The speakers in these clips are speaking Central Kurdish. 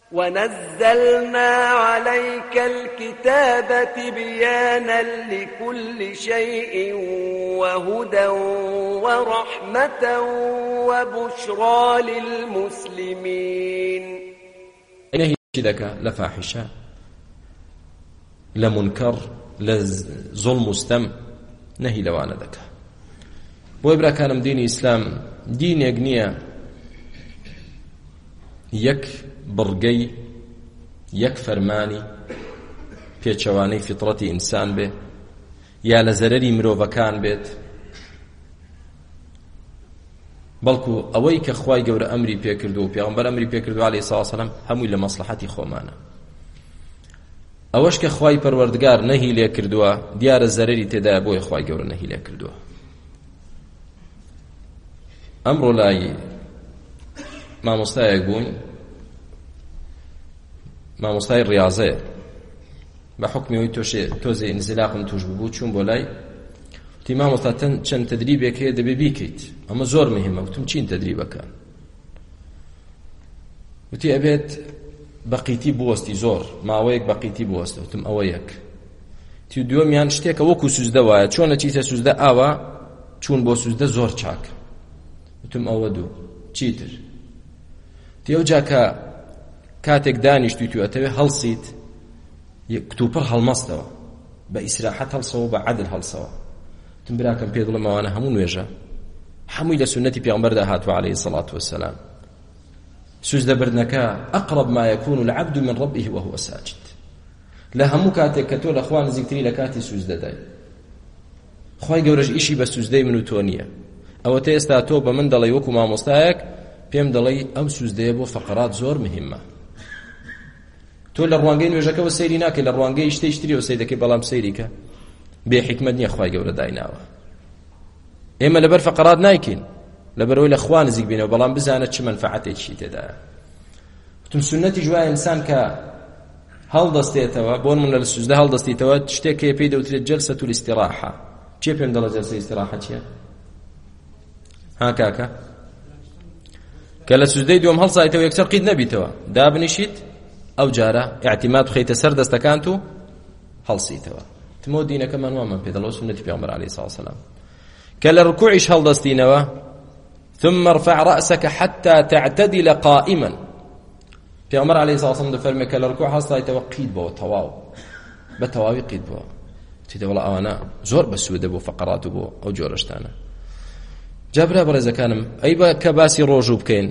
ونزلنا عليك الكتاب تبيانا لكل شيء وهدى ورحمة وبشرى للمسلمين. نهي ذاك لفاحشة لمنكر لظلم مستم نهي لوانا ذاك وإبرا كان ديني إسلام دين يقنية يك برقي يك فرماني پێچەوانەی فطرەتی ئینسان بێ یا لە زەرەری مرۆڤەکان بێت بەڵکو ئەوەی کە خوای گەورە ئەمری پێکردو و پێغەمبەر ئەمری پێکردو عەلەیهی سڵاتو وسەلام هەمووی لە مەسلحەتی خۆمانە. ئەوەش کە خوای پەروەردگار نەهی لێ کردووە دیارە زەرەری تێدایە بۆیە خوای گەورە نەهی لێ کردووە. ئەمڕۆ لای مامۆستایەک بووین، مامۆستای ڕیاضەیە، بە حکمیەوەی تۆزێ ئینزیلاقم توش ببوو چوون بۆ لای وتی مامۆستا چەند تەدریبێک هەیە دەبێ بیکەیت، ئەمە زۆر مهمە. وتم چین تەدریبەکان؟ وتی ئەبێت بەقیتی بوەستی زۆر ماوەیەک بەقیتی بوەستە. وتم ئەوە یەک. تی دووەمیان شتێکە وەکو سوزدە وایە، چۆنە چیتە سوزدە ئاوا چوون بۆ سوزدە زۆر چاکە. وتم ئەوە دوو. چیتر؟ تی ئەو جاکە کاتێک دانیشتویت و ئەتەوێ هەڵسیت کتوپڕ هەڵمەستەوە بە ئیسراحەت هەڵسەوە بە عەدل هەڵسەوە. وتم براکەم پێ دڵم ئەوانە هەموو نوێژە، هەمووی لە سنەتی پێغەمبەردا هاتووە عەلەیهی سەڵاتو وەسەلام. سوزدەبردنەکە ئەقرب ما يكون العبد من ربه وهو ساجد. لە هەموو کاتێک کە تۆ لە خوا نزیکتری لە کاتی سوزدەدای. خوای گەورەش ئیشی بە سوزدەی من و تۆ نییە. ئەوەتە ئێستا تۆ بە من دەڵێ وەکو مامۆستایەک پێم دەڵێ ئەم سوزدەیە بۆ فەقەرات زۆر مهمە. تۆ لە ڕوانگەی نوێژەکەەوە سەیری ناکەی، لە ڕوانگەی شتەی تریەوە سەیر دەکەی، بەڵام سەیری کە بێ حیکمەت نییە خوای گەورە دایناوە. ئێمە لەبەر فەقەرات نایکەین، لەبەرەوەی لە خوا نزیک بینەوە، بەڵام بزانە چ مەنفەعەتێکی تێدایە. وتم سنەتی جوای ئینسان کە هەڵدەستێتەوە بۆ من لە سوزدە هەڵدەستیتەوە شتێک کە پێی دەوترێت جەلسەة الاستیراحە. چێ پێم دەڵێ جەلسەی ئیستیراحە چییە؟ ها کاکە؟ کە لە سوزدەی دووەم هەڵسایتەوە یەکسەر قید نەبیتەوە، دابنیشیت ئەو جارە ئیعتیماد بخەیتە سەر دەستەکانت و هەڵسیتەوە. تمۆ دینەکەمان وامان پێ دەڵێ سنەتی پێغەمبەر عەلەیهی سڵاتو وسەلام. کە لە ڕکوعیش هەڵدەستینەوە ثم ارفع رأسك حتى تعتدل قائما. پێغەمبەر عەلەیهی سڵاتو وسەلام دەفەرمێ کە لە ڕکوع هەڵسایتەوە قید بەوە تەواو، بە تەواوی قید بەوە. تێدە وەڵا ئەوانە زۆر بەسوودە بۆ فەقەرات و بۆ ئەو جۆرە شتانە. جا برا بەڕێزەکانم ئەی بە کە باسی ڕۆژوو بکەین،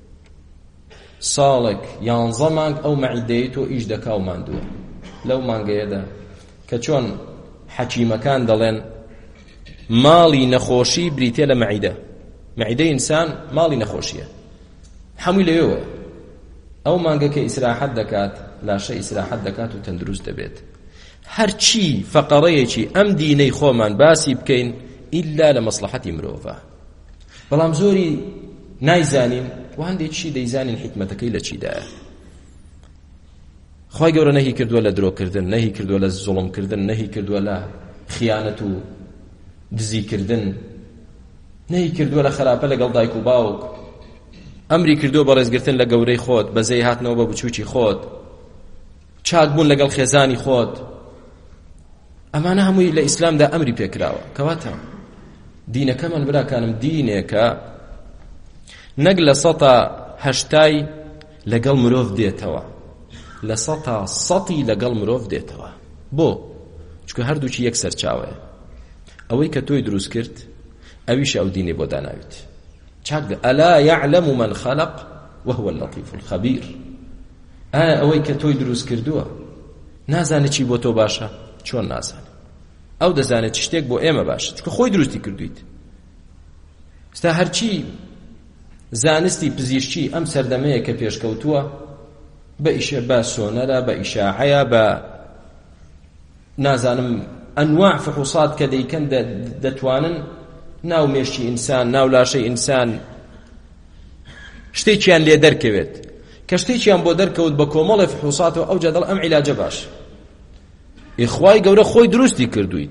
ساڵێک 11 مانگ ئەو مەعیدەی تۆ ئیش دەکا و ماندووە لەو مانگەیەدا کە چۆن حەکیمەکان دەڵێن ماڵی نەخۆشی بریتێ لە مەعیدە. مەعیدەی ئینسان ماڵی نەخۆشیە، هەمووی لەوێوە. ئەو مانگە کە ئیسراحەت دەکات، لاشە ئیسراحەت دەکات و تەندروست دەبێت. هەرچی فەقەڕەیەکی ئەم دینەی خۆمان باسی بکەین ئیلا لە مەسلحەتی مرۆڤە، بەڵام زۆری نایزانین و هەندێکیشی دەیزانین حکمەتەکەی لە چیدایە. خوای گەورە نەهی کردووە لە درۆکردن، نەهی کردووە لە زوڵمکردن، نەهی کردووە لە خیانەت و دزیکردن، نەهی کردووە لە خراپە لەگەڵ دایک و باوک. ئەمری کردووە بە ڕێزگرتن لە گەورەی خۆت، بەزەی هاتنەوە بە بچووکی خۆت، چاکبوون لەگەڵ خێزانی خۆت. ئەمانە هەمووی لە ئیسلامدا ئەمری پێکراوە. کەواتە دینەکەمان براکانم دینێکە نەک لە 180 لەگەڵ مرۆڤ دێتەوە، لە 100 لەگەڵ مرۆڤ دێتەوە. بۆ؟ چونکە هەردووچی یەک سەرچاوەیە. ئەوەی کە تۆی دروست کرد ئەویش ئەو دینێ بۆ داناویت. چاک ئەلا یعلم من خەلق وهو اللطیف الخەبیر. ئایا ئەوەی کە تۆی دروست کردووە نازانێت چی بۆ تۆ باشە؟ چۆن نازانێت؟ ئەو دەزانێت شتێک بۆ ئێمە باشە، چونکە خۆی دروستی کردویت. ستا هەرچی زانستی پزیشکی ئەم سەردەمەیە کە پێشکەوتووە بە سۆنەرە، بە ئیشاعەیە، بە نازانم ئەنواع فحوسات کە دەیکەن دەتوانن ناو مێشتی ئینسان، ناو لاشەی ئینسان شتێکیان لێ دەرکەوێت کە شتێکیان بۆ دەرکەوت بە کۆمەڵی فحوساتەوە ئەو جا دەڵ ئەم عیلاجە باش. ئیخوای گەورە خۆی دروستی کردویت.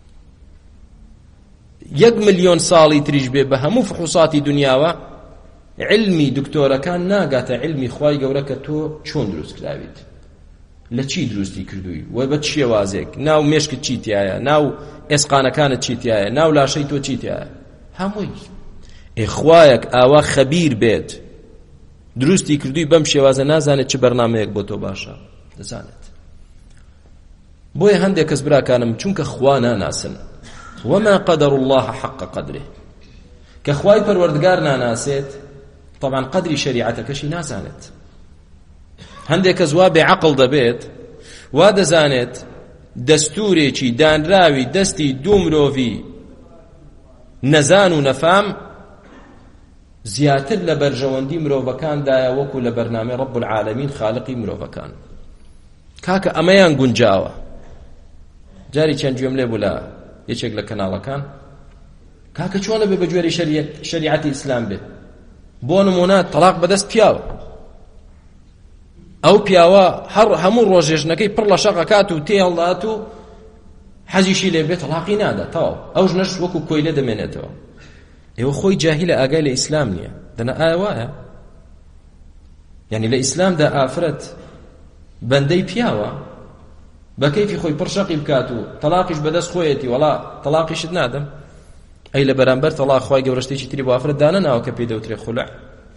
1 ملیۆن ساڵی تریش بێ بە هەموو فحوساتی دنیاوە علمی دکتۆرەکان ناگاتە علمی خوای گەورە کە تۆ چۆن دروست کراویت، لە چی دروستی کردووی و بە شێوازێک، ناو مێشکت چی تایە، ناو ئێسقانەکانت چی تایە، ناو لاشەی تۆ چی تایە، هەمووی خوایەک ئاوا خەبیر بێت دروستی کردووی بەم شێوازە نازانێت چ بەرنامەیەک بۆ تۆ باشە دەزانێت. بۆیە هەندێک کەس براکانم چونکە خوا ناناسن وما قدر الله حق قدره، کە خوای پەروەردگار ناناسێت طبعا قدری شریعەتەکەشی نازانێت. هەندێک کەس وا بێعەقڵ دەبێت وا دەزانێت دەستورێکی دانراوی دەستی دوو مرۆڤی نەزان و نەفام زیاتر لە بەرژەوەندی مرۆڤەکاندایە وەکو لە بەرنامەی ڕەب العالەمین خالقی مرۆڤەکان. کاکە ئەمەیان گونجاوە. جاری چەند گوێم لێ بوو لە یەکێک لە کەناڵەکان، کاکە چۆنە بێ بە گوێرەی شەریعەتی ئیسلام بێت؟ بۆ نمونە تەلاق بەدەست پیاوە، ئەو پیاوە هەموو ڕۆژێژنەکەی پڕ لە شەقەکات و تێهەڵدات و حەزیشی لێ بێت تەلاقی نادا تەواو، ئەو ژنەش وەکو کۆیلە دەمێنێتەوە. ئێوە خۆی جاهیلە ئاگای لە ئیسلام نییە. دەنا ئایا وایە؟ یعنی لە ئیسلامدا ئافرەت بەندەی پیاوە بە کەیفی خۆی پڕ شەقی بکات و تەلاقیش بەدەست خۆیەتی وەڵا تەلاقیشت نادەم، ئەی لە بەرامبەر تەلاق خوای گەورە شتێکی تری بۆ ئافرەت دانەناوە کە پێی دەوترێ خولع.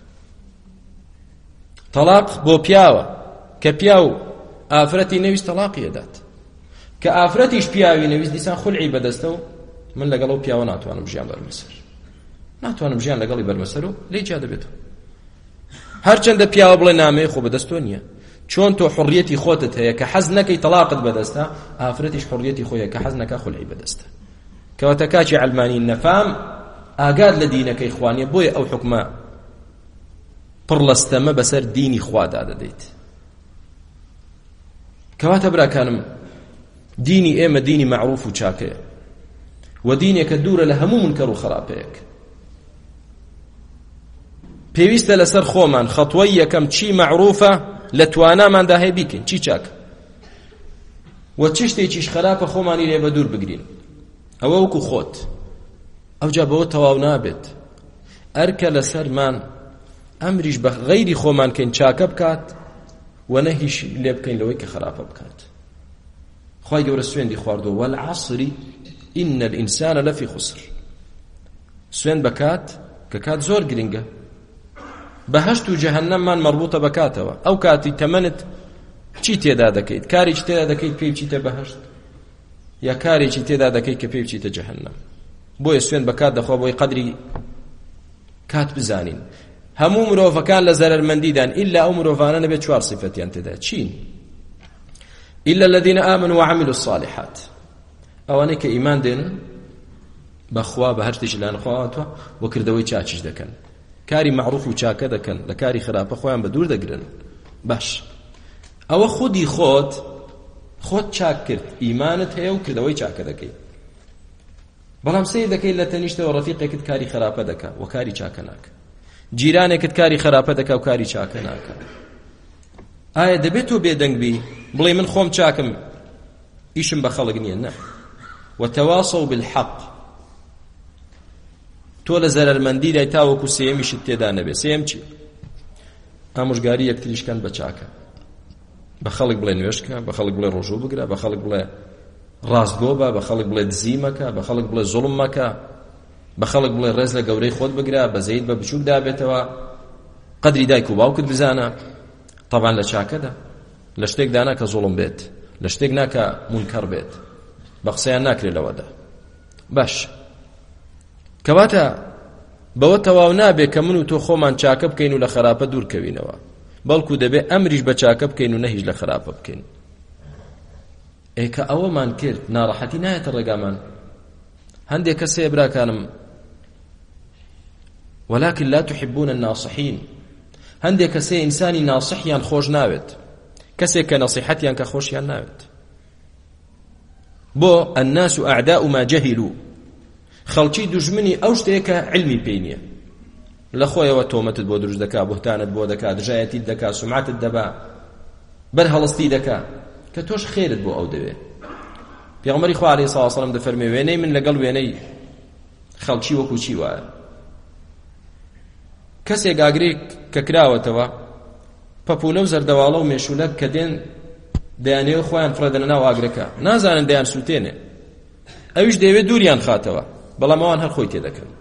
تەلاق بۆ پیاوە کە پیاو ئافرەتی نەویست تەلاقی ئەدات، کە ئافرەتیش پیاوی نەویست دیسان خولعی بەدەستە و من لەگەڵ ئەو پیاوە ناتوانم ژیان بەرمەسەر، ناتوانم ژیان لەگەڵی بەرمەسەر و لێی جا دەبێتەوە. هەرچەندە پیاوە بڵێ نامەیە خۆ بەدەست تۆ نییە، چۆن تۆ حڕیەتی خۆتت هەیە کە حەز نەکەی تەلاقت بەدەستە، ئافرەتیش حڕیەتی خۆیە کە حەز نەکا خولعی بەدەستە. کەواتە کاچی علمانی نەفام ئاگاد لە دینەکەی خوانیە، بۆیە ئەو حکمە پڕ لەستەمە بەسەر دینی خوادا دەدەیت. کەواتە براکانم دینی ئێمە دینی معروف و چاکەیە و دینێکە دوورە لە هەموو منکەر و خراپەیەک. پێویستە لەسەر خۆمان خەتوەی یەکەم چی معروفە لە تواناماندا هەیە بیکەین، چی چاکە و چ شتێکیش خراپە خۆمانی لێ بە دوور بگرین. ئەوە وەکو خۆت ئەوجا بەوە تەواو نابێت، ئەرکە لەسەرمان ئەمریش بە غەیری خۆمان کەین چاکە بکات و نەهیش لێ بکەین لەوەی کە خراپە بکات. خوای گەورە سوێندی خواردووە والعەصر ئین الئینسان لەفی خسر. سوێند بکات کە کات زۆر گرنگە. بەهەشت و جەهەنەممان مەربوطە بەکاتەوە. ئەو کاتی تەمەنت چی تێدا دەکەیت؟ کارێکی تێدا دەکەیت پێی بچیتە بەهەشت یا کارێکی تێدا دەکەیت کە پێی بچیتە جەهەنەم. بۆیە سوێند بەکات دەخوا بۆی قەدری کات بزانین. هەموو مرۆڤەکان لە زەرەرمەندیدان ئیلا ئەو مرۆڤانە نەبێت چوار صفەتیان تێدا. چین؟ إلا الذين آمنوا وعملوا الصالحات، ئەوانەی کە ئیمان دێنن بەخوا بە هەر شتێکی لایەن خواوەتەوە بۆ کردەوەی چاکیش دەکەن، کاری معروف و چاکە دەکەن، لە کاری خراپە خۆیان بە دوور دەگرن. باش ئەوە خودی خۆت چاک کرد، ئیمانت هەیە و کردەوەی چاکە دەکەی، بەڵام سەیر دەکەی لە تەنیشتەوە ڕەفیقێکت کاری خراپە دەکا و کاری چاکە ناکە، جیرانێکت کاری خراپە دەکا و کاری چاکە ناکە. ئایا دەبێت تۆ بێدەنگ بی بڵێ من خۆم چاکم ئیشم بە خەڵک نییە؟ نە. وتەواصوا بالحق. تۆ لە زەرەرمەندیدای تاوەکو سێمیشت تێدا نەبێ. سێم چی؟ ئامۆژگاری یەکتریشکان بە چاکە، بە خەڵک بڵێ نوێشکە، بە خەڵک بڵێ ڕۆژوو بگرە، بە خەڵک بڵێ ڕاستگۆ بە، بە خەڵک بڵێ دزی مەکە، بە خەڵک بڵێ زوڵم مەکە، بە خەڵک بڵێ ڕێز لە گەورەی خۆت بگرە، بە زەید بە بچووک دابێتەوە، قەدری دایک و باوکت بزانە. طبعا لە چاکەدا لە شتێک دانا کە زوڵم بێت، لە شتێک ناکە منکەر بێت، بە قسەیان ناکرێت لەوەدا. باش کەواتە بەوە تەواو نابێ کە من و تۆ خۆمان چاکە بکەین و لە خراپە دوورکەوینەوە، بەڵکو دەبێ ئەمریش بە چاکە بکەین و نەهیش لە خراپە بکەین. ئێکە ئەوەمان کرد ناڕەحەتی نایەتە ڕێگامان. هەندێک کەسێ براکانم ولكن لا تحبون الناصحين. هەندێک کەسێ ئینسانی ناصحیان خۆش ناوێت، کەسێک کە نەسیحەتیان کە خۆشیان ناوێت. بۆ الناس أعداء ما جهلوا. خەڵکی دوژمنی ئەو شتەیە کە علمی پێی نییە، لە خۆیەوە تۆمەتت بۆ دروست دەکا، بوهتانت بۆ دەکا، دژایەتیت دەکا، سومعەتت دەبا، بەرهەڵستی دەکا کە تۆش خێرت بۆ ئەو دەوێ. پێغەمبەری خوا عەلەیهی سەڵاتو وەسەلام دەفەرمێ وێنەی من لەگەڵ وێنەی خەڵکی وەکو چی وایە؟ کەسێک ئاگری کە کراوەتەوە پەپوولە و زەردەواڵە و مێشولە کە دێن دەیانەوە خۆیان فڕێدەنە ناو ئاگرەکە نازانن دەیان سووتێنێ ئەویش دەیەوێت دووریان خاتەوە بەڵام ئەوان هەر خۆی تێدەکەن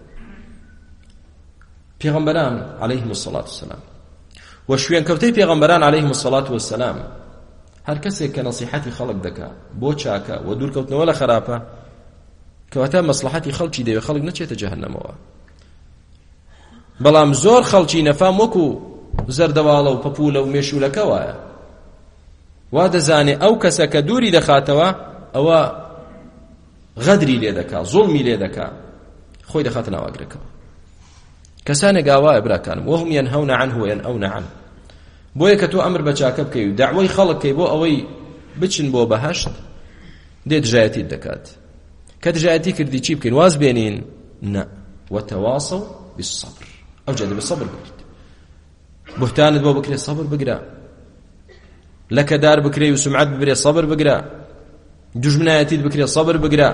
پێغەمبەران عەلەیهیم الصەڵات وەسەلام و شوێنکەوتەی پێغەمبەران عەلەیهیم الصەڵات وەسەلام هەر کەسێک کە نەسیحەتی خەڵک دەکا بۆ چاکە و دوورکەوتنەوە لە خراپە کەواتە مەسلحەتی خەڵکی دەوێت خەڵک نەچێتە جەهەنەمەوە بەڵام زۆر خەڵکی نەفام وەکو زەردەواڵە و پەپوولە و مێشولەکە وایە وا دەزانێ ئەو کەسە کە دووری دەخاتەوە ئەوە غەدری لێ دەکا زوڵمی لێ دەکا خۆی دەخاتە ناو ئاگرەکەوە کەسانێک ئاوایە براکانم وهم ينهون عنه وينأون عنه بۆیە کە تۆ ئەمر بە چاکە بکەی و داعوەی خەڵک کەی بۆ ئەوەی بچن بۆ بەهەشت دێ دژایەتیت دەکات کە دژایەتی کردی چی بکەین واز بێنین نە وتواصوا بالصبر ئەو جا دەبێت سەبر بکەیت بوهتانت بۆ بکرێ سەبر بگرە لەکەدار بکرێ و سمعەت ببرێ سەبر بگرە دوژمنایەتیت بکرێ سەبر بگرە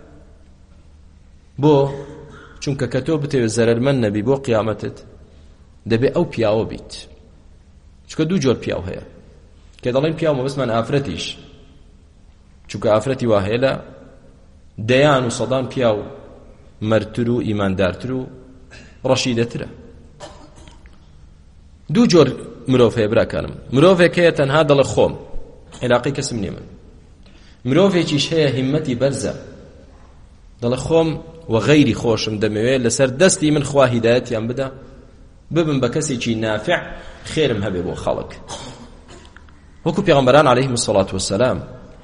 بۆ چونکە کە تۆ بتەوێت زەرەرمەند نەبی بۆ قیامەتت دەبێت ئەو پیاوە بیت چونکە دوو جۆر پیاو هەیە کە دەڵێن پیاو مەبەستمان ئافرەتیش چونکە ئافرەتی وا هەیە لە دەیان و سەدان پیاو مەرتر و ئیماندارتر و ڕەشیدەترە دوو جۆر مرۆڤ هەیە براکانم مرۆڤێک هەیە تەنها دەڵێ خۆم عێلاقەی کەسم نییە من مرۆڤێکیش هەیە هیممەتی بەرزە دەڵێ خۆم و غەیری خۆشم دەمەوێت لەسەر دەستی من خوا هیدایەتیان بدە ببم بە کەسێکی نافع خێرم هەبێ بۆ خەڵک وەکو پێغەمبەران عەلەیهیم الصەڵات وەسەلام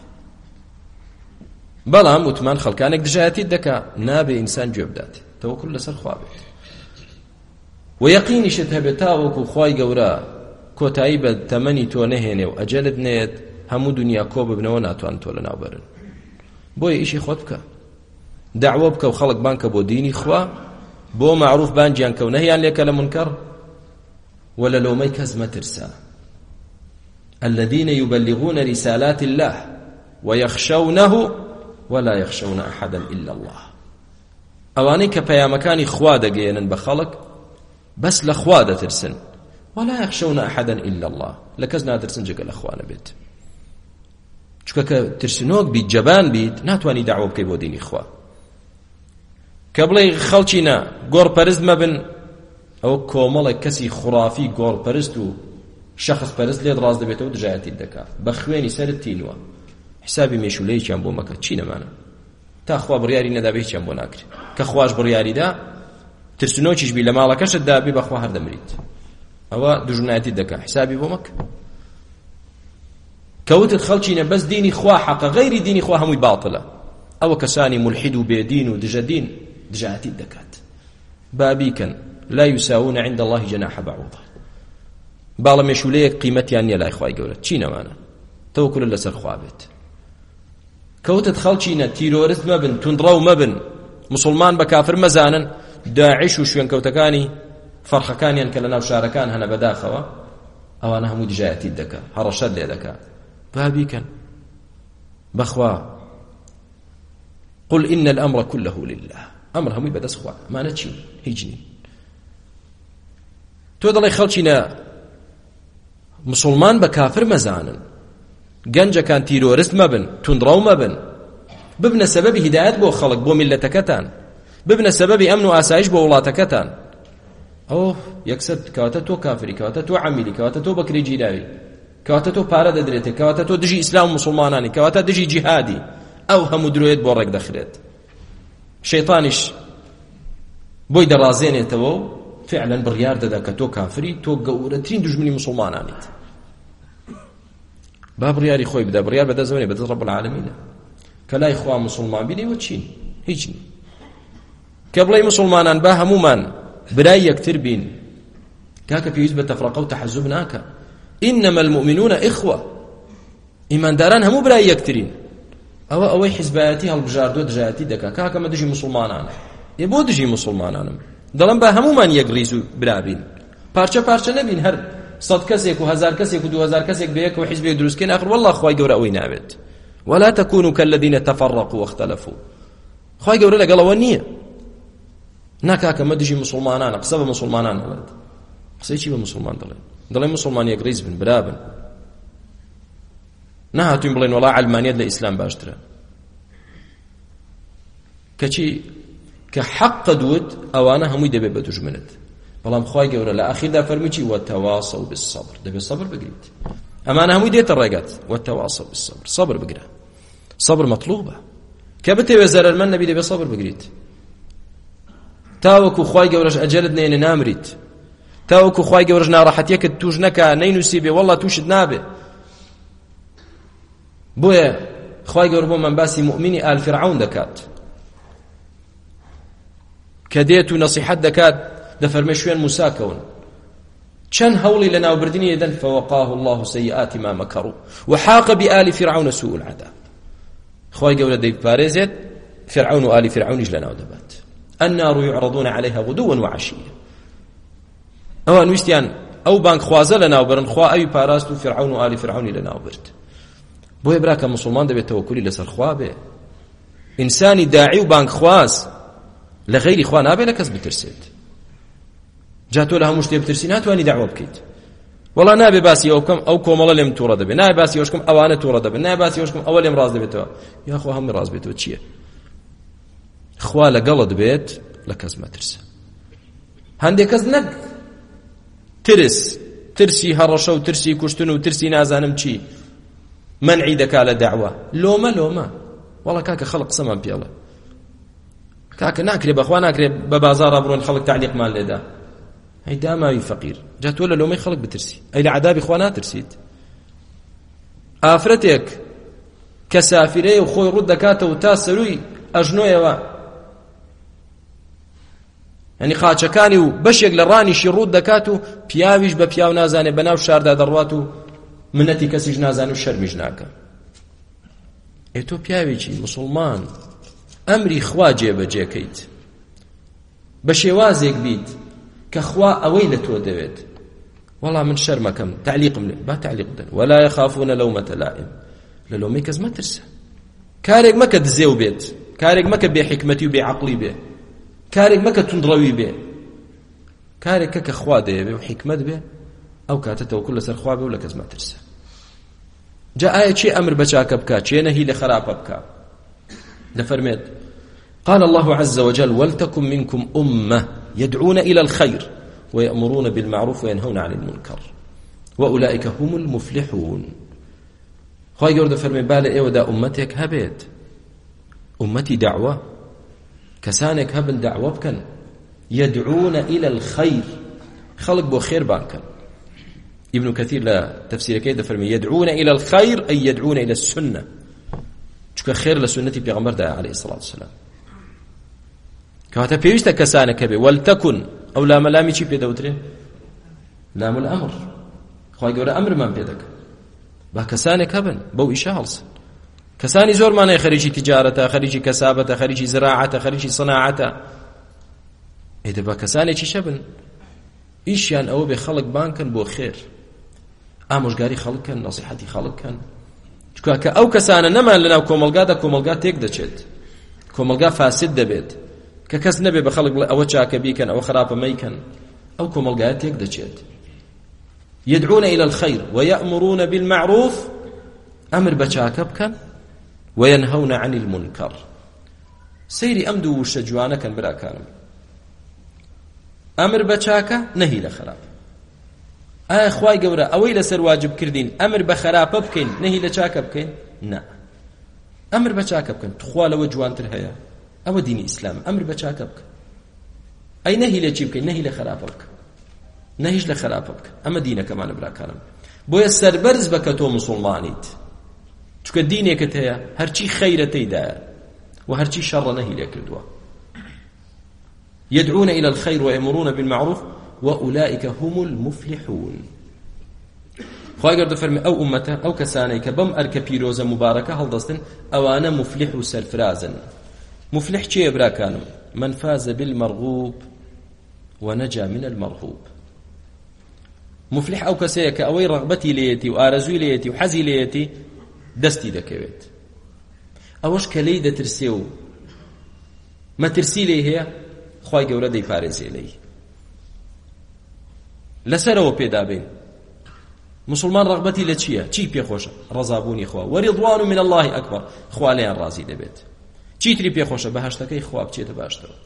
بەڵام وتمان خەڵکانێک دژایەتیت دەکا نابێ ئینسان گوێ بدات تەوەکل لەسەر خوا بێت و یەقینیشت هەبێت تا وەکو خوای گەورە کۆتایی بە تەمەنی تۆ نەهێنێ و ئەجەلت نێت هەموو دنیا کۆ ببنەوە ناتوان تۆ لەناو بەرن بۆیە ئیشی خۆت بکە دعوە بکە و خەڵک بانکە بۆ دینی خوا بۆ معروف بانجیان کە و نەهیان لێکە لە منکەڕ ولا لومي كز مترسا الذين يبلغون رسالات الله ويخشونه ولا يخشون أحدا إلا الله أواني كبيامكاني خوا دقينن بخلق بس لخوا دترسن ولا يخشون أحدا إلا الله لكزنا ترسن جقل أخوانا بيت چونکە ترسنۆک بیت جەبان بیت ناتوانی دعوە بکەی بۆ دینی خوا کە بڵێ خەڵچینە گۆڕپەرست مەبن ئەو کۆمەڵێک کەسی خوڕافی گۆڕپەرست و شەخص پەرست لێت ڕاست دەبێتەوە دژایەتیت دەکات بە خوێنی سەرت تینوە حسابی مێشولەیەکیان بۆ مەکە چی نەمانە تا خوا بڕیاری نەدا هیچیان بۆ ناکرێت کە خواش بڕیاریدا ترسنۆکیش بی لە ماڵەکەشت دابی بەخوا هەردەمریت ئەوە دوژمنایەتیت دەکات حسابی بۆ مەکە كوتت خلچينه بس ديني خوا حق غير ديني خوا هموي باطله او كساني ملحد وبيدين ودجدين دجاتي الدكات بابيكن لا يساوون عند الله جناح بعوضه بالا مشوليك قيمتي اني لا اخواي قولت تشينا معنا توكل لسر خوابت كوتت خلچينه تيرورست مبن تندرو مبن مسلمان بكافر مزانا داعش وشوين كوتكاني فرخكاني ان كلنا وشاركان هنا بداخوا او انا همو دجاتي الدكا هرشد لي دكا بابيكن بخوا قل إن الأمر كله لله أمر همي بدس خوا ما نتشين هيجني تودلي خلشنا مسلمان بكافر مزانا جنجا كان تيرورست مبن تندرو مبن ببن سبب هدايات بو خلق بو ملتكتان ببن سبب أمن وآسايش بو ولاتكتان أوه يكسد كواتتو كافري كواتتو عميلي كواتتو بكري جيلاوي كواتا تو پارە دەدرێتێ کەواتە تۆ دژی ئیسلام و مسلمانانی کەواتە دژی جیهادی ئەو هەموو درۆیت بۆ ڕێک دەخرێت شەیطانیش بۆی دەڕازێنێتەوە و فعلا بڕیار دەدا کە تۆ کافری تۆ گەورەترین دژمنی مسلمانانیت با بڕیاری خۆی بدە بڕیار بەدەست زەونێ بەدەست ڕەب العالەمینە کە لای خوا مسلمان بینەوە چین هیچ نی کە بڵێ مسلمانان با هەمومان برای یەکتر بین کاکە پێویست بە تەفرەقە و تەحەزوب ناکە إنما المؤمنون إخوة إيمان داران همو براي يكترين أو حزباتي هالبجاردو دجاتي دكا كاكا ما دجي مسلمانان يبو دجي مسلمانان دلن با همو من يقريزو برابين پارچە نبين هر 100 کەسێک و 1000 کەسێک و 2000 کەسێک بەیەک و حزبێک دروستکەین آخر والله خوای گەورە ئەوەی نابێت ولا تكونوا كالذين تفرقوا واختلفوا خوای گەورە لەگەڵەوە نییە ناکاکە ما دژی مسلمانان قسە بە مسلمانان هەڵێت قسەی چی بە مسلمان دەڵێ مسلمانیەک ڕیز بن برا بن نەهاتوین بڵێن وەڵا عەلمانیەت لە ئیسلام باشترە کەچی کە حەق قەدوت ئەوانە هەمووی دەبێت بە دوژمنت بەڵام خوای گەورە لە ئاخیردا فەرمی چی وەتەواسەو بالسەبر دەبێت سەبر بگریت ئەمانە هەمووی دێتە ڕێگات وەتەواسەو بالسەبر سەبر بگرە سەبر مەطلوبە کە بتەوێت زەرەرمەند نەبی دەبێت سەبر بگریت تاوەکو خوای گەورەش ئەجەلت نێنێ نامریت تاوەکو خوای گەورەش ناڕەحەتیەکت توش نەکا نەینووسی بێ وەڵڵا تووشت نابێ بۆیە خوای گەورە بۆمان باسی مؤمنی ئال فیرعەون دەکات کە دێت و نەسیحەت دەکات دەفەرمێ شوێن موسا کەون چەند هەوڵی لە ناوبردنی دەدەن فوقاه الله سیئات ما مەکەڕوا وحاق بآل فرعون سوء العذاب خوای گەورە دەیپارێزێت فرعون و آل فرعونیش لەناو دەبات النار يعرضون عليها غدوا وعشيا ئەوان ویستیان ئەو بانک خوازە لەناو برن خوا ئەوی پاراست و فرعون و آل فرعونی لەناو برد بۆیە براکە مسلمان دەبێت تەوەکولی لەسەر خوا بێ ئینسانی داعی و بانک خواز لە غەیری خوا نابێت لە کەس بترسێت جا تۆ لە هەموو شتێ بترسی ناتوانی داعوە بکەیت وەڵا نابێ باسی ئەو بکەم ئەو کۆمەڵە لێم تووڕە دەبێت نابێ باسی ئەوش بکەم ئەوانە تووڕە دەبێت نابێ باسی ئەوش بکەم ئەوە لێم ڕاست دەبێتەوە یاخوا هەمووی ڕاست بێتەوە چییە خوا لەگەڵت بێت لە کەس مەترسە هەندێک کەس نەک ترسی هەڕەشە و ترسی کوشتن و ترسی نازانم چی منعی دەکا لە داعوە لۆمە وەڵا کاکە خەڵک قسەمان پێڵە کاکە ناکرێ بەخوا ناکرێ بە بازاڕا بڕۆن خەڵک تعلیقمان لێدا ئەی داماوی فەقیر جا تۆ لە لۆمەی خەڵک بترسی ئەی لە عەدابی خوا ناترسیت ئافرەتێک کە سافرەیە و خۆی ڕوود دەکاتەوە تا سەرووی ئەژنۆیەوە یعنی قاچەکانی و بەشێک لە ڕانیشی ڕوود دەکات و پیاویش بە پیاو نازانێ بەناو شاردا دەڕوات و منەتی کەسیش نازانێ و شەرمیش ناکە ئێ تۆ پیاوێکی مسلمان ئەمری خوا جێبەجێکەیت بە شێوازێک بیت کە خوا ئەوەی لە تۆ دەوێت وەڵا من شەرمەکەم تعلیقم لێ با تعلیق بدەن ولا يخافون لومة لائم لە لۆمەی کەس مەترسە کارێک مەکە دزێو بێت کارێک مەکە بێ حکمەتی و بێ عەقڵی بێ کارێک مەکە توندڕەوی بێ کارێکە کە خوا دەیەوێ و حکمت بێ ئەو کاتە تەوەکوڵ لەسەر خوا بێ و لە کەس مەترسە جا ئایا چی ئەمر بە چاکە بکات چێ نەهی لە خراپە بکات دەفەرمێت قال الله عز وجل ولتكن منكم أمة يدعون إلى الخير ويأمرون بالمعروف وينهون عن المنكر وأولئك هم المفلحون خواهي قرد فرمي بالي ايودا أمتك هبيت أمتي دعوة كسانك هبن دعوة بكن يدعون إلى الخير خلق بو خير بانكن ابن كثير لا تفسير كيدا فرمي يدعون إلى الخير أي يدعون إلى السنة چونکە خێر لە سنەتی پێغەمبەردا عەلەیهی السەڵاتو وەسەلام کەواتە پێویستە کەسانێک هەبێ وەلتەکون ئەو لامە لامی چی پێ دەوترێ لام الأمر خوای گەورە ئەمرمان پێ دەکات با کەسانێک هەبن بەو ئیشە هەڵسن کەسانی زۆرمانەیە خەریکی تیجارەتە خەریکی کەسابەتە خەریکی زراعەتە خەریکی سەناعەتە ئێدە با کەسانێکی شەبن ئیشیان ئەوە بێ خەڵک بانکن بۆ خێر ئامۆژگاری خەڵکن نەسیحەتی خەڵکن چونکە ئەو کەسانە نەمان لەناو کۆمەلگادا کۆمەلگا تێک دەچێت کۆمەلگا فاسد دەبێت کە کەس نەبێ بە خەڵک بڵێ ئەوە چاکە بیکەن ئەوە خراپە مەیکەن ئەو کۆمەلگایە تێک دەچێت يدعون إلى الخير ويأمرون بالمعروف أمر بچاکە بکەن وينهون عن المنكر سيري أمدو وشجوانەکەن براکانم أمر بچاکە نهی لە خراپ ئایا خوای گەورە ئەوەی لەسەر واجب کردین ئەمر بە خراپە بکەین نەهی لە چاکە بکەین نا ئەمر بە چاکە بکەن تخوا لەوە جوانتر هەیە ئەوە دینی ئیسلام ئەمر بە چاکە بکەن ئەی نەهی لە چی بکەین نەهی لە خراپە بکەن نەهیش لە خراپە بکەن ئەمە دینەکەمانە براکانم بۆیە سەربەرز بە کە تۆ موسڵمانیت چونکە دینێکت هەیە هەرچی خەیرە تێیدایە و هەرچی شەڕە نەهی لێ کردووە يدعون إلى الخير ويأمرون بالمعروف وأولئك هم المفلحون خواهي قرد فرمي أو أمته أو كساني كبم أرك بيروزة مباركة هل دستن أو أنا مفلح سرفرازا مفلح چه براكانم من فاز بالمرغوب ونجا من المرهوب مفلح أو كسيك أوي رغبتي ليتي وآرزوي ليتي وحزي ليتي دستي دكويت أوش كليدة ترسيو ما ترسي لي هي خواهي قرد يفارزي لي لەسەرەوە پێدا بین. مسلمان ڕغبەتی لە چییە؟ چی پێخۆشە؟ ڕەزابوونی خوا، وەریضوان من الله ئەکبەر، خوا لێیان ڕازی دەبێت. چیتری پێخۆشە؟ بەهەشتەکەی خوا بچێتە باشترە.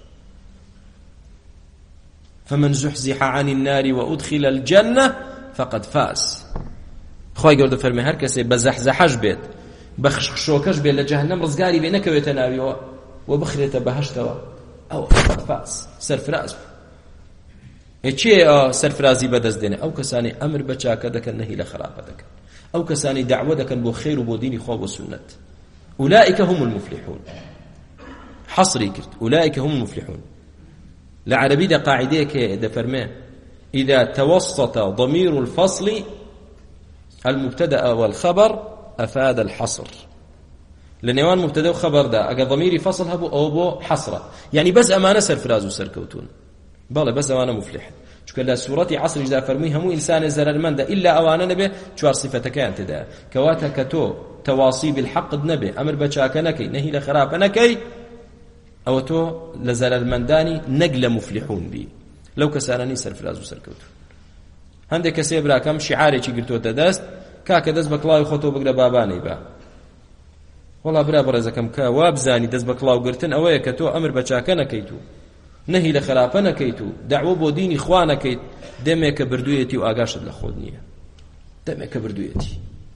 فمن زحزح عن النار وأدخل الجنة فقد فاز. خوای گەورە فەرمێ هەر کەسێ بە زەحزەحەش بێت، بە خشۆکەش بێت لە جەهەنەم ڕزگاری بێ نەکەوێتە ناویەوە و بخرێتە بەهەشتەوە، ئەو فقد فاز، سەرفراز بوو. چێ سەرفرازی بەدەست دێنێ؟ ئەو کەسانی ئەمر بە چاکە دەکەن، نەهی لە خراپە دەکەن، ئەو کەسانی دعوە دەکەن بۆ خێر و بۆ دینی خوا بۆ سنت. أولئك هم المفلحون. حصري كرت أولئك هم المفلحون. لعربي ده قاعدة كده فرماه إذا توسط ضمير الفصل المبتدأ والخبر أفاد الحصر. لنيوان مبتدأ وخبر ده أجا ضميري فصل هبو أو بو حصرة، يعني بس أمانة سرفراز وسركوتون، بله بس أمانة مفلح. شو لا سورة عصر إذا فرمي همو إنسان زرر من ده إلا أوانا نبي شوار صفتك أنت ده كواتا كتو تواصي بالحق نبي أمر بشاكنكي نهي لخرابنكي أو تو لزرر منداني نقل مفلحون بي لو كسانني سرفراز وسركوتون. هەندێک کەسێ براکەم شیعارێکی گرتووەتە دەست، کاکە دەست بە کڵاوی خۆتۆ بگرە بابانەی بە. وەڵا برا بەڕێزەکەم کە وا بزانی دەست بە کڵاو گرتن ئەوەیە کە تۆ ئەمر بە چاکە نەکەیت و نەهی لە خراپە نەکەیت و داعوە بۆ دینی خوا نەکەیت، دەمێکە بردوویەتی و ئاگاشت لە خۆت نییە، دەمێکە بردوویەتی.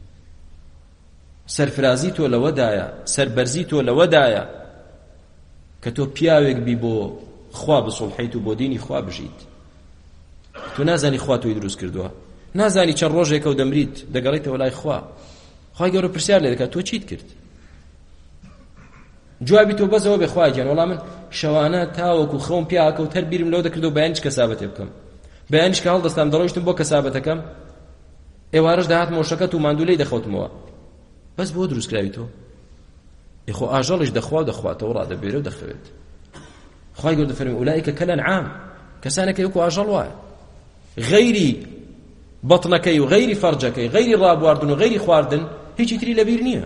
سەرفرازی تۆ لەوەدایە، سەربەرزی تۆ لەوەدایە کە تۆ پیاوێک بی بۆ خوا بسوڵحیت و بۆ دینی خوا بژیت. تو نازانی خوا توی دروست کردووە، نازانی چەند ڕۆژێکە و دەمریت دەگەڕێیتەوە لای خوا. خوای گەورە پرسیار لێ دەکات تۆ چیت کرد؟ جوابی تۆ بەزەوە بێ خوای گیان وەڵام من شەوانە تاوەکو خەوم پیاکەوت هەر بیرم لەوە دەکردەوە بەیانیش کەسابەتێ بکەم، بەیانیش کە هەڵدەستام دەڕۆیشتم بۆ کەسابەتەکەم، ئێوارەش داهات مۆشەکەت و ماندولەی دەخەوتمەوە. بەس بۆ دروست کراوی تۆ؟ ئێخۆ ئاژەڵیش دەخوا و دەخواتەوە ڕادەبێرە و دەخەوێت. خوای گەورە دەفەرمێ ئولائیکە کەلەنعام، کەسانێکە وەکو ئاژەڵ وایە، غەیری بەطنەکەی و غەیری فەرجەکەی، غەیری ڕابواردن و غەیری خواردن هیچی تری لەبیر نییە.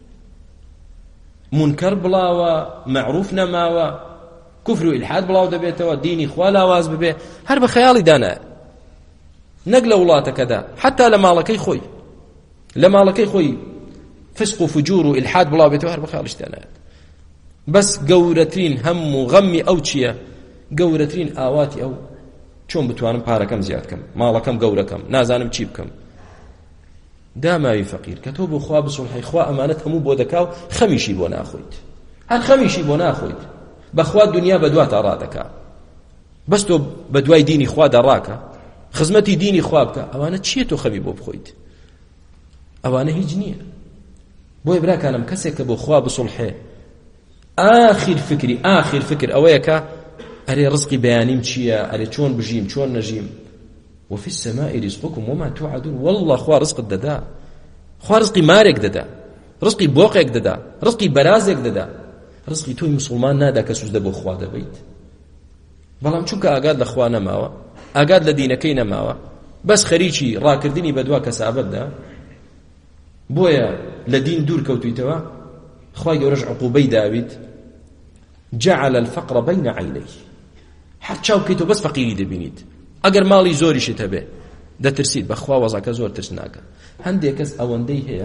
منکەر بڵاوە، مەعروف نەماوە، کوفر و ئیلحاد بڵاو دەبێتەوە، دینی خوا لاواز ببێ، هەر بە خەیاڵی دانایە. نەک لە وڵاتەکەدا، حتا لە ماڵەکەی خۆی، لە ماڵەکەی خۆی فسق و فجور و ئیلحاد بڵاو بێتەوە، هەر بە خەیاڵیش دانایە. بەس گەورەترین هەم و غەمی ئەو چییە؟ گەورەترین ئاواتی ئەو چۆن بتوانم پارەکەم زیاد کەم، ماڵەکەم گەورەکەم، نازانم چی بکەم. داماوی فەقیر کە تۆ بۆ خوا بسوڵحی، خوا ئەمانەت هەموو بۆ دەکا و خەمیشی بۆ ناخۆیت، هەر خەمیشی بۆ ناخۆیت. بەخوا دنیا بە دواتە ڕادەکا، بەس تۆ بە دوای دینی خوادا ڕاکە، خزمەتی دینی خوا بکە. ئەوانە چییە تۆ خەمی بۆ بخۆیت؟ ئەوانە هیچ نییە. بۆی براکانم کەسێک کە بۆ خوا بسوڵحێ ئاخر فکر ئەوەیە کە ئەرێ ڕزقی بەیانیم چییە، ئەرێ چۆن بژیم چۆن نەژیم. وفي السماء رزقكم وما توعدون. والله خوا رزقت دەدا، خوا رزقی مارێک دەدا، رزقی بۆقێک دەدا، رزقی بەرازێک دەدا. رزقی تۆی مسلمان نادا کە سوزدە بۆ خوا دەبیت. بەڵام چونکە ئاگاد لە خوا نەماوە، ئاگاد لە دینەکەی نەماوە، بەس خەریکی ڕاکردنی بەدوا کەسابەتدا، بۆیە لە دین دوور کەوتویتەوە. خوای گەورەش عقوبەی داویت، جعل الفقر بين عينيه. هەر چاو بکەیتەوە بەس فەقیری دەبینیت. ئەگەر ماڵی زۆریشت هەبێ دەترسیت بەخوا وەزاکە زۆر ترسناکە. هەندێک کەس ئەوەندەی هەیە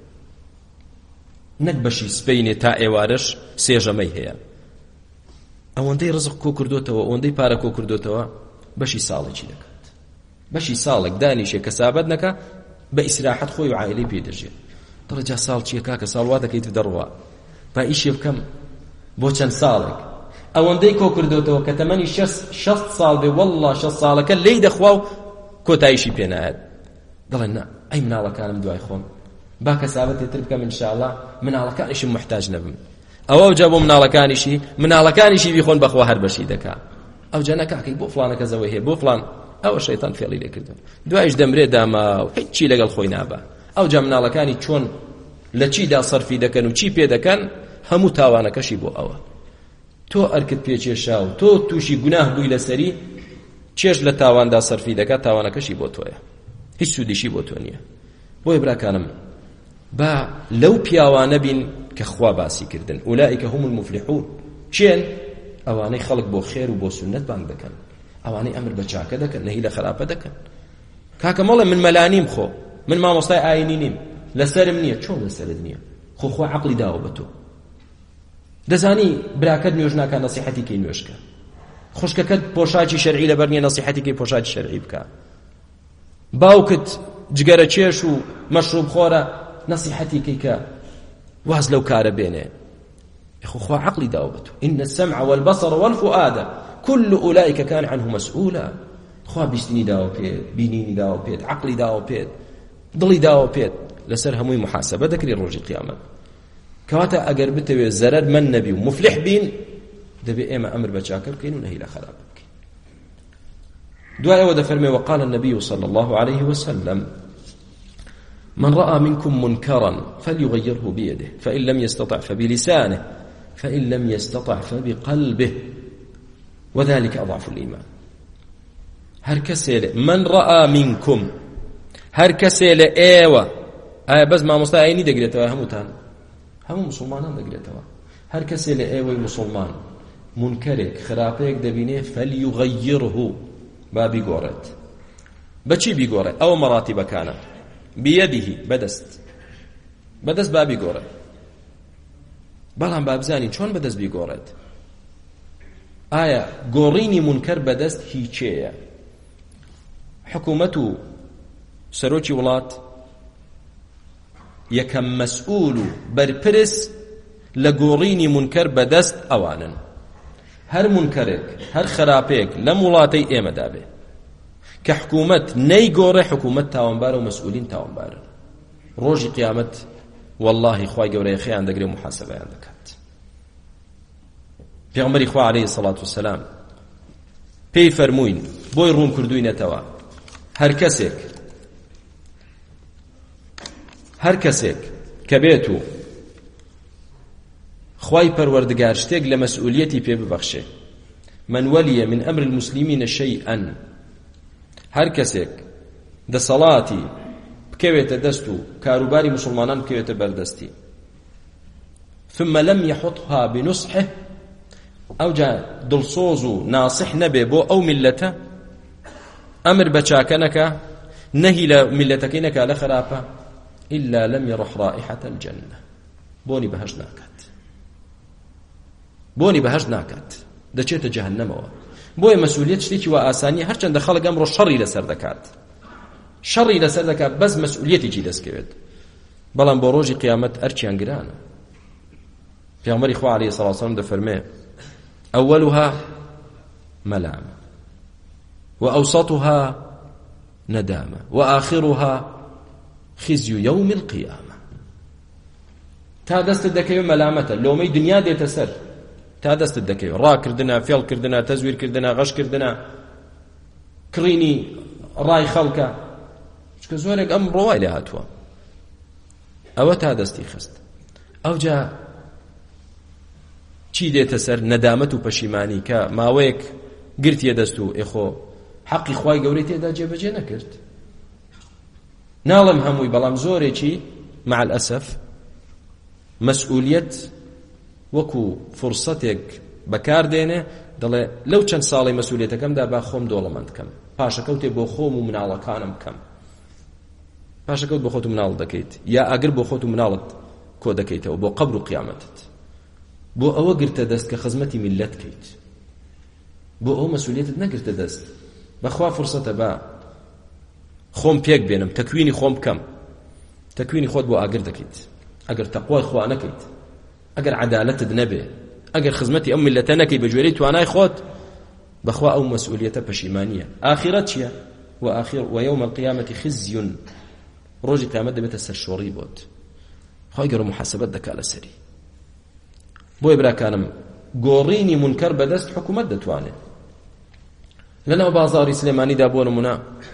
نەک بەشی سبەینێ تا ئێوارەش سێژەمەی هەیە، ئەوەندەی ڕزق کۆ کردوتەوە، ئەوەندەی پارە کۆ کردوتەوە، بەشی ساڵێکی دەکات. بەشی ساڵێک دانیشێ کەسابەت نەکە، بە ئیسراحەت خۆی و عائلەی پێدەژێت. دڵەجا ساڵ چییە کاکە؟ ساڵ وا دەکەیت دەڕوا، با ئیشێ بکەم بۆ چەند ساڵێک. ئەوەندەی کۆ کردوتەوە کە تەمەنی 60 ساڵ بێ، وەڵڵا 60 ساڵەکە لێی دەخوا و کۆتاییشی پێ نایەت. دەڵێن نا ئەی مناڵەکانم دوای خۆم، با کەسابەتێتر بکەم ئینشاءڵڵا مناڵەکانیشم محتاج نەبم. ئەوە جا بۆ مناڵەکانیشی بیخۆن بەخوا هەر بەشی دەکا. ئەو جا نەکاکەی بۆ فڵانەکە زەوەی هەیە، بۆ فڵان، ئەوە شەیتان فێڵی لێ کردو، دوایش دەمرێ داما و هیچی لەگەڵ خۆی نابا. ئەو جا مناڵەکانی چۆن لە چیدا سەرفی دەکەن و چی پێ دەکەن، هەموو تاوانەکەشی بۆ ئەوە. تۆ ئەرکت پێچێشا و تۆ تووشی گوناه بووی لەسەری، چێش لە تاواندا سەرفی دەکات، تاوانەکەشی بۆ تۆیە، هیچ سوودیشی بۆ تۆ نییە. بۆیە براکانم با لەو پیاوانە بین کە خوا باسی کردن. ئولائیکە هم المفلحون. چێن؟ ئەوانەی خەڵک بۆ خێر و بۆ سنت بانگ دەکەن، ئەوانەی ئەمر بە چاکە دەکەن نەهی لە خراپە دەکەن. کاکە مەڵێ من مەلانیم خۆ، من مامۆستای ئاینی نیم، لەسەرم نییە. چۆن لەسەرت نییە؟ خۆ خوا عەقڵی داوە بە تۆ. دەزانی براکەت نوێژ ناکات نەسیحەتی کەی نوێژکە، خوشکەکەت پۆشاکی شەرعی لەبەر نییە نەسیحەتی کەی پۆشاکی شەرعی بکە، باوکت جگەرە چێش و مەشروب خۆرە نەسیحەتی کەی کە واز لەو کارە بێنێ. خوا عقلی داوە بە تۆ. إن السمع والبصر والفؤاد كل أولئك كان عنه مسؤولا. خوا بیستنی داوە پێت، بینینی داوە پێت، عقلی داوە پێت، دڵی داوە پێت، لەسەر هەمووی محاسبە دەکری ڕۆژی قیامەت. کەواتە ئەگەر بتەوێت زەرەر من نەبی و مفلح بین، دەبێ ئێمە ئەمر بە چاکە بکەین و نەهی لە خراپ بکەین. دوایەوە دەفەرمێ وقال النبي صلى الله عليه وسلم من رأى منكم منكرا فليغيره بيده فإن لم يستطع فبلسانه فإن لم يستطع فبقلبه وذلك أضعف الإيمان. هر کەسێ من رأى منكم، هر کەسێ لە ئێوە، ئایا بەس مامۆستا ئاینی دەگرێتەوە؟ هەمووتان، هەموو مسلمانان دەگرێتەوە. هەر کەسێ لە ئێوەی مسلمان منکرێک خراپەیەک دەبینێ فەلیغەیڕه، با بیگۆڕێت. بەچی بیگۆڕێت؟ ئەوە مەراتیبەکانە. بیەدیه، بەدەست با بیگۆڕێت. بەڵام با بزانین چۆن بەدەست بیگۆڕێت. ئایا گۆڕینی منکر بەدەست هیچەیە؟ حکوومەت و سەرۆکی وڵات یەکەم مەسئول و بەرپرس لە گۆڕینی منکر بەدەست ئەوانن. هەر منکرێک، هەر خراپەیەک لەم وڵاتەی ئێمەدا بێ کە حکوومەت نەیگۆڕێ، حکوومەت تاوانبارە و مەسئولین تاوانبارن. ڕۆژی قیامەت واللهی خوای گەورەی خێیان دەگرێ و محاسبەیان دەکات. پێغەمبەری خوا عەلەیهی سەڵات وسەلام پێی فەرمووین بۆی ڕوون کردووینەتەوە هەر کەسێک کە بێت و خوای پەروەردگار شتێک لە مەسئولیەتی پێ ببەخشێ، من وەلیە من ئەمر المسلمین شەیئا، هەر کەسێک دەسەڵاتی بکەوێتە دەست و کاروباری مسلمانان بکەوێتە بەردەستی، ثم لم يحطها بنصحه، ئەو جا دڵسۆز و ناسح نەبێ بۆ ئەو میلەتە، ئەمر بە چاکە نەکا، نەهی لە میلەتەکەی نەکا لە خراپە، إلا لم يرح رائحة الجنة، بۆنی بەهەشت ناکات، بۆنی بەهەشت ناکات، دەچێتە جەهەنەمەوە. بۆیە مەسئولیەت شتێکی وا ئاسانیە، هەرچەندە خەڵک ئەمڕۆ شەڕی لەسەر دەکات، شەڕی لەسەر دەکات، بەس مەسئولیەتێکی دەستکەوێت، بەڵام بۆ ڕۆژی قیامەت ئەرچیان گرانە. پێغەمبەری خوا عەلەیهی سەڵات وسەلام دەفەرمێ أولها ملامة وأوسطها ندامة وآخرها خزي يوم القيامة. تا دەستت دەکەوێت مەلامەتە، لۆمەی دنیا دێتە سەر، تا دەستت دەکەوێت ڕاکردنە، فێڵکردنە، تەزویرکردنە، غەشکردنە، کڕینی ڕای خەڵکە، چکە زۆرێک ئەم ڕۆوای لێ هاتووە، ئەوە تا دەستی خست. ئەوجا چی دێتە سەر؟ نەدامەت و پەشیمانی کە ماوەیەک گرتیە دەست و ئێخۆ حەقی خوای گەورەی تێدا جێبەجێ نەکرد. ناڵم هەمووی، بەڵام زۆرێکی مع الأسف مەسئولیەت وەکو فرسەتێک بەکاردێنێ، دەڵێ لەو چەند ساڵی مەسئولیەتەکەمدا با خۆم دۆڵەمەند بکەم، پاشەکەوتێ بۆ خۆم و مناڵەکانم بکەم. پاشەکەوت بۆ خۆت و مناڵت دەکەیت، یا ئەگەر بۆ خۆت و مناڵت کۆ دەکەیتەوە بۆ قەبر و قیامەتت، بۆ ئەوە گرتە دەست کە خزمەتی میلەت کەیت، بۆ ئەو مەسئولیەتت نەگرتە دەست. بەخوا فرسەتە با خۆم پێک بێنم، تەکوینی خۆم بکەم، تەکوینی خۆت بۆ ئاگر دەکەیت. ئەگەر تەقوای خوا نەکەیت، ئەگەر عەدالەتت نەبێ، ئەگەر خزمەتی ئەم میلەتە نەکەی بە گوێرەی توانای خۆت، بەخوا ئەو مەسئولیەتە پەشیمانیە. ئاخرەت چییە؟ ويوم القيامة خزي، ڕۆژی قیامەت دەبێتە سەرشۆڕی بۆت، خوای گەورە محاسبەت دەکات لەسەری. بۆیە براکانم گۆڕینی منکەر بەدەست حکوومەت دەتوانێت. لەناو بازاڕی سلێمانیدا بۆ نمونە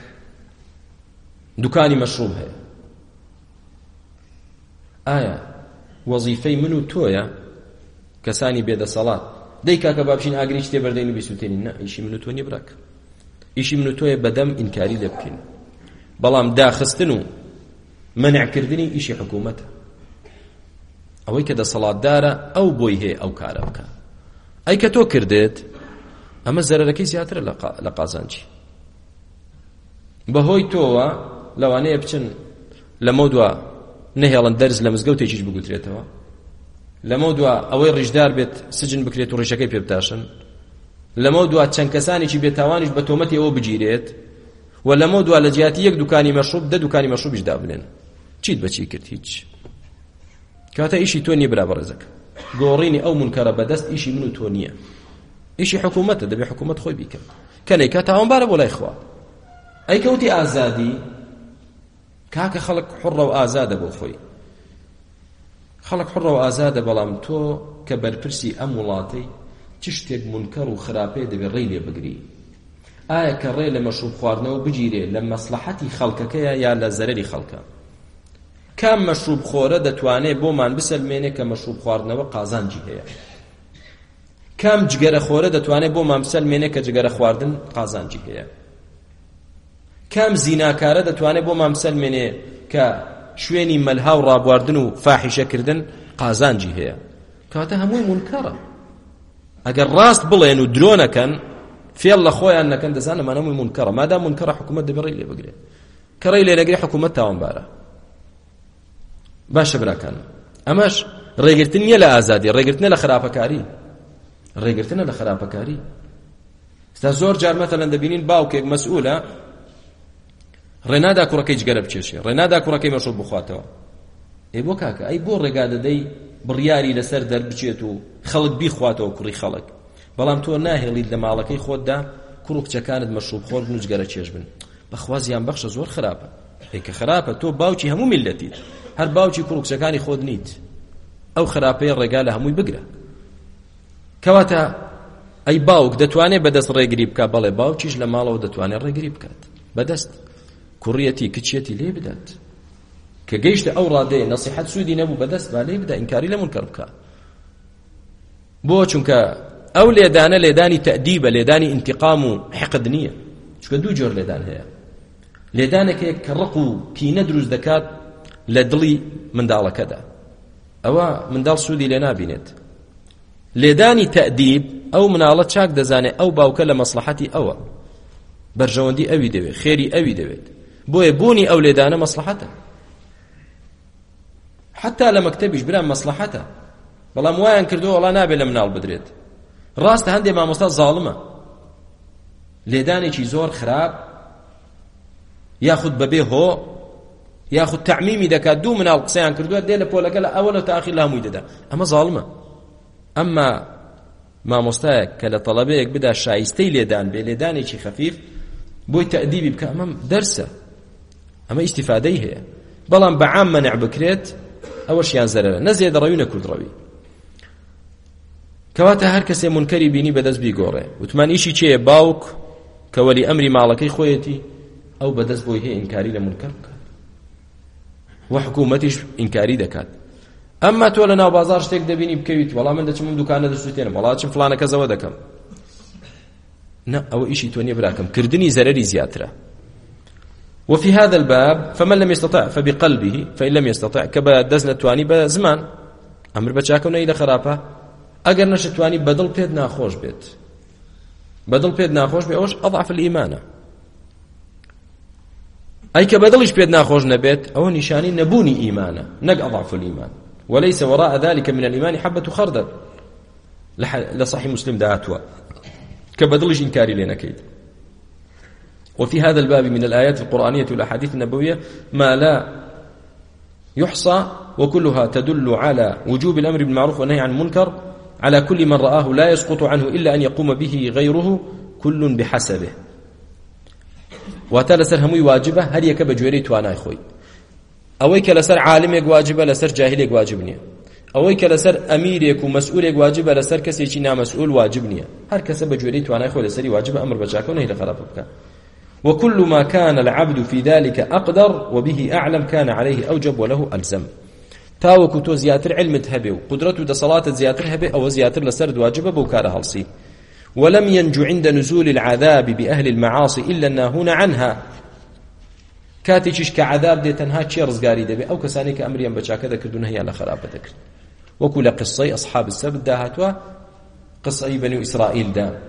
دوکانی مەشروب هەیە، ئایا وەزیفەی من و تۆیە کەسانی بێدەسەڵات دەی کاکە بابشین ئاگری شتێ بەردەینی بیسووتێنی؟ نە، ئیشی من و تۆ نییە براکە، ئیشی من و تۆیە بەدەم ئینکاری لێ بکەین، بەڵام داخستن و منعکردنی ئیشی حکوومەتە. ئەوەی کە دەسەڵاتدارە ئەو بۆی هەیە ئەو کارە بکە. ئەی کە تۆ کردێت ئەمە زەرەرەکەی زیاترە لە قازانجی. بەهۆی تۆوە لەوانەیە بچن لەمە دووە نەهێڵن دەرز لە مزگەوتێکیش بگوترێتەوە، لەمە دووە ئەوەی ڕیژدار بێت سجن بکرێت و ڕیشەکەی پێ بتاشن، لەمە دووە چەند کەسانێکی بێتاوانیش بە تۆمەتی ئەوە بگیرێت، و لەمە دووە لە جیاتی یەک دوکانی مەشروب 10 دوکانی مەشروبیش دابنێن. چیت بەچی کرد؟ هیچ. کاتە ئیشی تۆ نییە برا بەڕێزەکە، گۆڕینی ئەو منکەرە بەدەست ئیشی من و تۆ نییە، ئیشی حکوومەتە، دەبێ حکوومەت خۆی بیکەن. کەنەی کە تاوانبارە بۆ لای خوا. ئەی کەوتی ئازادی، کاکە خەڵک حڕە و ئازادە بۆ خۆی، خەڵک حڕە و ئازادە، بەڵام تۆ کە بەرپرسی ئەم وڵاتەی چ شتێک منکەر و خراپێ دەبێ ڕێی لێ بگری. ئایا کە ڕێ لە مەشروب خواردنەوە بگیرێ لە مەسلحەتی خەڵکەکەیە یا لە زەرەری خەڵکە؟ کام مەشروب خۆرە دەتوانێت بۆمان بسەلمێنێ کە مەشروب خواردنەوە قازانجی هەیە؟ کام جگەرە خۆرە دەتوانێت بۆمان بسەلمێنێ کە جگەرە خواردن قازانجی هەیە؟ کام زیناکارە دەتوانێت بۆمان بسەلمێنێ کە شوێنی مەلها و ڕابواردن و فاحیشەکردن قازانجی هەیە؟ کاتە هەمووی منکەرە. ئەگەر ڕاست بڵێن و درۆ نەکەن، فێڵ لە خۆیان نەکەن، دەزانە مانە هەمووی منکەرە. مادام منکەرە حکوومەت دەبێ ڕێی لێ بگرێت. کە ڕێی لێ نەگرێ حکوومەت تاوانبارە. باشە براکان، ئەمەش ڕێگرتن نیە لە ئازادی، ڕێگرتنە لە خراپەکاری، ڕێگرتنە لە خراپەکاری. ستا زۆر جار مەتەلەن دەبینین باوکێک مەسئولە ڕێنادا کوڕەکەی جگەرە بچێشێ، ڕێنادا کوڕەکەی مەشروب بخواتەوە. ئەی بۆ کاکە، ئەی بۆ ڕێگا دەدەی بڕیاری لەسەر دەربچێت و خەڵک بیخواتەوە کوڕی خەڵک، بەڵام تۆ ناهێڵیت لە ماڵەکەی خۆتدا کوڕ و کچەکانت مەشروب خۆر بن و جگەرە چێش بن. بەخوا زیان بەخشە، زۆر خراپە. ئەی کە خراپە، تۆ باوکی هەموو میلەتیت، هەر باوکی کوڕ و کچەکانی خۆت نیت. ئەو خراپەیە ڕێگا لە هەمووی بگرە. کەواتە ئەی باوک دەتوانێت بەدەست ڕێگری بکات، بەڵێ باوکیش لە ماڵەوە دەتوانێت ڕێگری بکات بەدەست. کوڕیەتی کچێتی لێ بدات، کە گەیشتە ئەو ڕادەیە نەسیحەت سوودی نەبوو بەدەست با لێ بدا، ئینکاری لە منکەر بکە. بۆ چونکە ئەو لێدانە لێدانی تەئدیبە، لێدانی ئینتیقام و حقد نییە. چونکە دوو جۆر لێدان هەیە. لێدانێکەیە کە ڕق و کینە دروست دەکات لە دڵی منداڵەکەدا، ئەوە منداڵ سوودی لێ نابینێت. لێدانی تەئدیب، ئەو مناڵە چاک دەزانێت ئەو باوکە لە مەسلحەتی ئەوە، بەرژەوەندی ئەوی دەوێت، خێری ئەوی دەوێت، بۆیە بوونی ئەو لێدانە مەسلحەتە. حتا لە مەکتەبیش برا مەسلحەتە، بەڵام وایان کردووە وەڵا نابێت لە مناڵ بدرێت. ڕاستە هەندێک مامۆستا زاڵمە، لێدانێکی زۆر خراپ، یاخود بەبێ هۆ، یاخود تەعمیمی دەکات، دوو مناڵ قسەیان کردووە دێ لە پۆلەکە لە ئەوە لە تاخیر لە هەمووی دەدا. ئەمە زاڵمە. ئەمما مامۆستایەک کە لە تەڵەبەیەک بدا شایستەی لێدان بێ، لێدانێکی خەفیف بۆی تەئدیبی بکە، ئەمە دەرسە، ئەمە ئیستیفادەی هەیە. بەڵام بەعام مەنع بکرێت، ئەوەشیان زەرەرە، نە زێدەڕەوی نە کوردڕەوی. کەواتە هەر کەسێ منکەری بینی بەدەست بیگۆڕێ. وتمان ئیشی چێیە؟ باوک کە وەلی ئەمری ماڵەکەی خۆیەتی، ئەو بەدەست بۆی هەیە ئینکاری لە منکەر بکات، و حکوومەتیش ئینکاری دەکات. ئەمما تۆ لە ناو بازار شتێک دەبینی بکەویت، وەڵام من دەچم دوکانە دەسووتێنم، وەڵا چم فلانە کەسەوە دەکەم. نە، ئەوە ئیشی تۆ نییە براکەم، کردنی زەرەری زیاترە. وفي هذا الباب فمن لم يستطع فبقلبه فإن لم يستطع كبا دزن تواني بزمان أمر بچاكونا إلى خرافة أجر نشتواني بدل بيد ناخوش بيت، بدل بيد ناخوش بيوش أضعف الإيمان. أي كبدلش بيد ناخوش نبيت أو نشاني نبوني إيمانا، نق أضعف الإيمان، وليس وراء ذلك من الإيمان حبة خردل. لصحيح مسلم دعاتوا كبدلش إنكاري لنا كيد. وفي هذا الباب من الآيات القرآنية والأحاديث النبوية ما لا يحصى، وكلها تدل على وجوب الأمر بالمعروف والنهي عن المنكر على كل من رآه لا يسقط عنه إلا أن يقوم به غيره، كل بحسبه. واتە لەسەر هەمووی واجبە، هەر یەکە بە گوێرەی توانای خۆی. ئەوەی کە لەسەر عالمێک واجبە لەسەر جاهلێک واجب نییە، ئەوەی کە لەسەر ئەمیرێک و مەسئولێک واجبە لەسەر کەسێکی نامەسئول واجب نییە. هەر کەسە بە گوێرەی توانای خۆی لەسەری واجبە ئەمر بە چاکە و نەهی لە خراپ بکات. وكل ما كان العبد في ذلك أقدر وبه أعلم كان عليه أوجب وله ألزم. تاوكو تو زياتر علمت هبه وقدرته دا صلاة زياتر هبه أو زياتر لسرد واجبه بوكار هلسي. ولم ينجو عند نزول العذاب بأهل المعاصي إلا الناهون عنها. كاتيش كعذاب دي تنها تشي رزقاري دبي أو كساني كأمريا بچاكا ذكردونها هي على خرابة ذكر. وكل قصي أصحاب السبت داهتوا قصي بني إسرائيل دا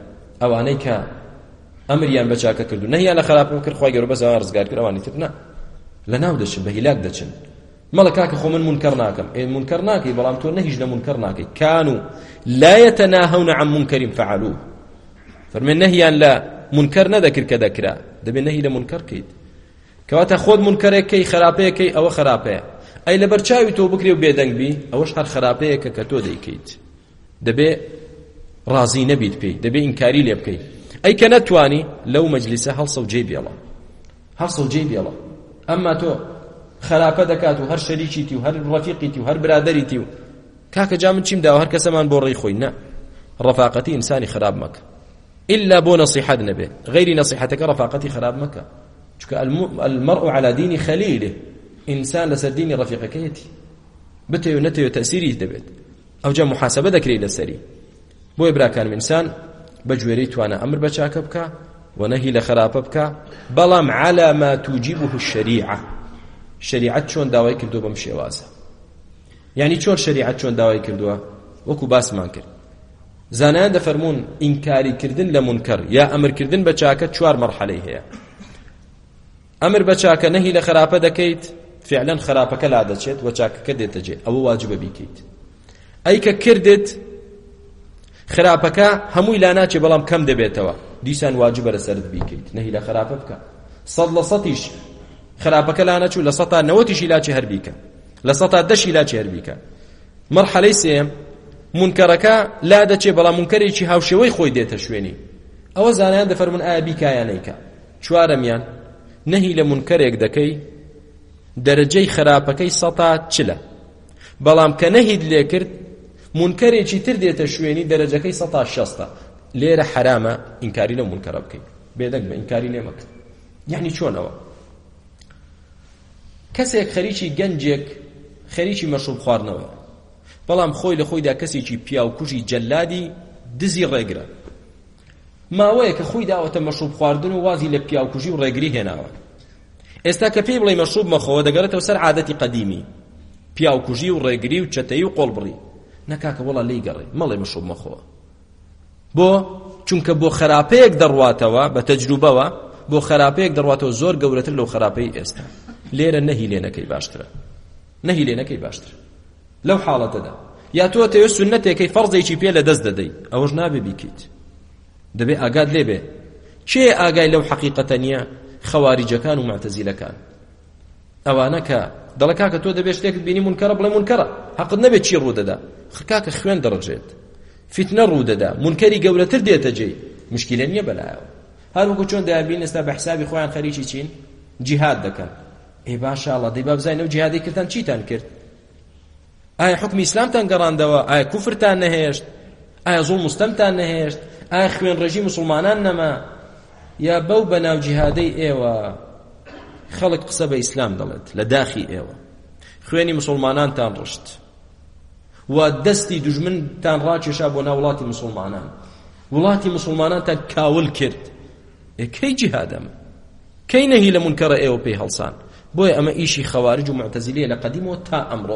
ئەوانەی کە ئەمریان بە چاکە کردو نەهیان لە خراپەوە کرد خوا گەورە بەزەوە ڕزگار کرد ئەوانی تر نا لە ناو دەچن بە هیلاک دەچن مەڵە کاکە خۆ من منکەر ناکەم منکەر ناکەی بەڵام تۆ نەهیش لە منکەر ناکەی كانوا لا يتناهون عن منكر فعلوه فەرمێن نەهیان لە منکەر نەدەکرد کە دەکرا دەبێت نەهی لە منکەر کەیت کەواتە خۆت منکەرێکەکەی خراپەیەکەی ئەوە خراپەیە ئەی لە بەرچاوی تۆ بکرێ و بێدەنگ بی ئەوەش هەر خراپەیەکە کە تۆ دەیکەیت دەبێ ڕازی نەبیت پێی دەبێ ئینکاری لێ بکەیت ئەی کە نەتوانی لەو مەجلیسە هەڵسە و جێی بێڵە هەڵسە و جێی بێڵە ئەمما تۆ خراپە دەکات و هەر شەریکیتی و هەر ڕەفیقیتی و هەر برادەریتی و کاکە جا من چیم داوە هەر کەسەمان بۆ ڕێی خۆی نە ڕەفاقەتی ئینسانی خراپ مەکە إلا بو نصيحة نبي غير نصيحتك رفاقتي خراب مكة المرء على دين خليله إنسان لسر دين رفيقكيتي بتيو نتيو تأثيري دبت أو جا محاسبة ذكري لسري بو إبرا كان إنسان بجوريت وأنا أمر بشاكبك ونهي لخرابك بلام على ما توجبه الشريعة شريعة شون داوي كردو بمشي واسا يعني شون شريعة شون داوي كردو وكو باس ما كرد زانان دەفەرمون ئینکاری کردن لە منکەر یا ئەمر کردن بە چاکە چوار مەرحەلەی هەیە ئەمر بە چاکە نەهی لە خراپە دەکەیت فعلا خراپەکە لا دەچێت و چاکەکە دێتە جێ ئەوە واجبە بیکەیت ئەی کە کردت خراپەکە هەمووی لا ناچێ بەڵام کەم دەبێتەوە دیسان واجبە لەسەرت بیکەیت نەهی لە خراپە بکە 100% خراپەکە لا ناچوو لە 90% لا چێ هەر بیکە لە 10% لا چێ هەر بیکە مەرحەلەی سێم منکەرەکە لا دەچێ بەڵام منکەرێکی هاوشێوەی خۆی دێتە شوێنی ئەوە زانایان دەفەرمون ئایا بیکایانەیکە چوارەمیان نەهی لە منکەرێک دەکەی دەرەجەی خراپەکەی 100 چلە بەڵام کە نەهید لێ کرد منکەرێکی تر دێتە شوێنی دەرەجەکەی 160 لێرە حرامە ئینکاری لەو منکەرە بکەیت بێدەنگ بە ئینکاری لێ مەکە یعنی چۆنەوە کەسێک خەریکی گەنجێک خەریکی مەشروب خواردنەوە بەڵام خۆی لە خۆیدا کەسێکی پیا و کوژی جەلادی دزی ڕێگرە ماوەیە کە خۆی داوەتە مەشروب خواردن و وازی لە پیا و کوژی و ڕێگری هێناوە ئێستا کە پێی بڵێ مەشروب مەخۆوە دەگەڕێتەوە سەر عادەتی قەدیمی پیا و کوژی و ڕێگری و چەتەی و قۆڵبڕی نەکاکە وەڵا لی گەڕێ مەڵێ مەشروب مەخۆوە بۆ چونکە بۆ خراپەیەک دەڕواتەوە بە تەجروبەوە بۆ خراپەیەک دەڕواتەوە زۆر گەورەتر لەو خراپەی ئێستا لێرە نەهی لێ نەکەی باشترە نەهی لێ نەکەی باشترە لەو حاڵەتەدا یا تۆ تەوێ سونەتێکی فەرزێکی پێ لە دەست دەدەی ئەوەش نابێ بیکەیت دەبێ ئاگاد لێبێ چێ ئاگای لەو حەقیقەتە نییە خەواریجەکان و معتەزیلەکان ئەوانە کە دەڵێ کاکە تۆ دەبێت شتێکت بینی منکەرە بڵێ منکەرە حەقت نەبێت چی ڕوودەدا کاکە خوێن دەڕژێت فتنە ڕوودەدا منکەری گەورەتر دێتە جێ مشکلە نییە بەلایەوە هەروەکو چۆن دەیانبین ئێستا بە حسابی خۆیان خەریکی چین جیهاد دەکەن ئێ باشەڵڵا دەی با بزانین ئەو جیهادی کردن چیتان کرد ئایا حکمی ئیسلامتان گەڕاندەوە ئایا کوفرتان نەهێشت ئایا زوڵم مستەمتان نەهێشت ئایا خوێن ڕێژی مسلمانان نەما یا بەو بەناو جیهادەی ئێوە خەڵک قسە بە ئیسلام دەڵێت لە داخی ئێوە خوێنی مسلمانانتان ڕشت و دەستی دوژمنتان ڕاکێشا بۆ ناو وڵاتی مسلمانان وڵاتی مسلمانانتان کاول کرد کەی جیهادەمە کەی نەهی لە منکەرە ئێوە پێی هەڵسان بۆیە ئەمە ئیشی خەوارج و معتەزیلەیە لە قەدیمەوە تا ئەمڕۆ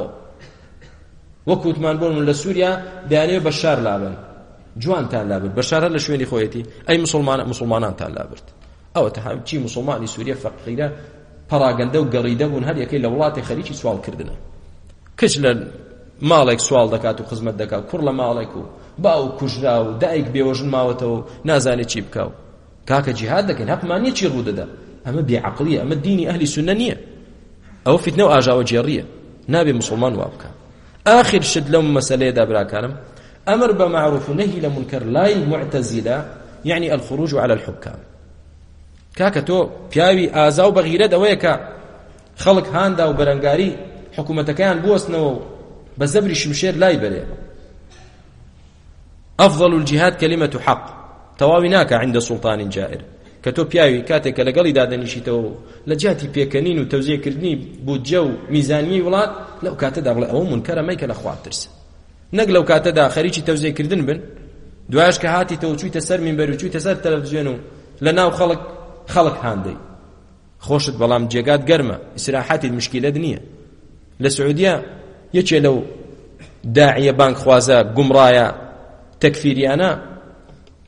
وەکوتمان بۆن لە سووریا دەیانەوێ بەشار لابن جوانتان لابرد بەشارە لە شوێنی خۆیەتی ئەی مسلمانانتان لابرد ئەوە چی مسلمانی سووریا فەقیرە پەراگەندە و گەڕیدە بوون هەر یەکەی لە وڵاتی خەریکی سوالکردنە کچ لە ماڵێک سوال دەکات و خزمەت دەکات کوڕ لە ماڵێک و باو کوژرا و دایک بێوەژن ماوەتەوە نازانێت چی بکاو کاکە جیهاد دەکەین حەقمان نییە چی ڕوودەدا ئەمە بێعەقڵیە ئەمە دینی ئەهلی سونە نییە ئەوە فتنە و ئاژاوە جێڕیە نابێ مسلمان وا بکە آخر شد لهم مسألة دابرا كانم أمر بمعروف ونهي لمنكر لا معتزلة يعني الخروج على الحكام كاكتو بياوي آزاو بغيرة دويكا خلق هاندا وبرنگاري حكومتكان بوسنو بزبري شمشير لا يبري أفضل الجهاد كلمة حق تواويناك عند سلطان جائر كتو بياوي كاتك لقلي دادنشيتو لجاتي بيكنين وتوزيع كردني بودجو ميزانية ولاد لو كاتدا بلا أو منكر مايك الأخوات ترس نقل لو كاتدا خريجي توزيع كردن بن دواش كهاتي توجوي تسر من بروجوي تسر تلفزيونو لنا خلق هاندي خوشت بلام جيقات قرمة إسراحاتي المشكلة دنيا لسعودية يجي لو داعية بانك خوازا قمرايا تكفيريانا